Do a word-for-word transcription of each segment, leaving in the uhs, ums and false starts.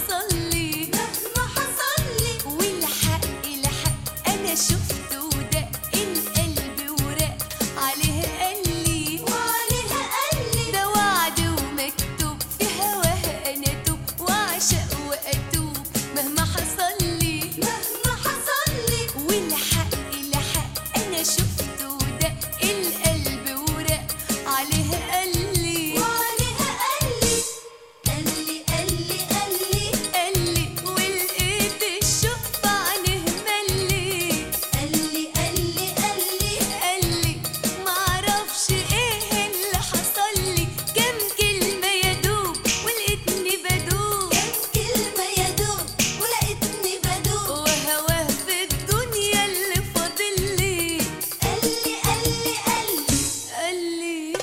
حصل لي مهما حصل لي، والحق لحق أنا شفته ودق القلب ورق عليه قال لي وعليها قال لي ده وعد ومكتوب في هواه أنا توب وأعشق وأتوب مهما حصل لي مهما حصل لي، والحق لحق أنا شفته ودق القلب ورق عليه قال لي وعليها قال لي قال لي قال لي قال لي قال لي ولقيت الشوق في عينيه ملي قال لي قال لي قال لي قال لي معرفش ايه اللي حصل لي كام كلمة يدوب ولقيتني بدوب كام كلمة يدوب ولقيتني بدوب وهواه في الدنيا اللي فاضل لي قال لي قال لي قال لي قال لي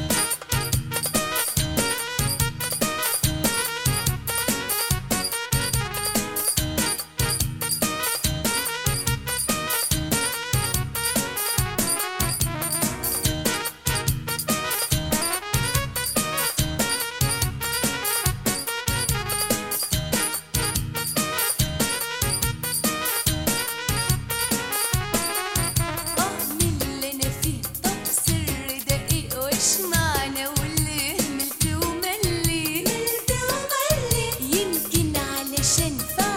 اه من اللي انا فيه طب سر دقيق وايش معنى وليه ملت وملي ملت وملي يمكن علشان في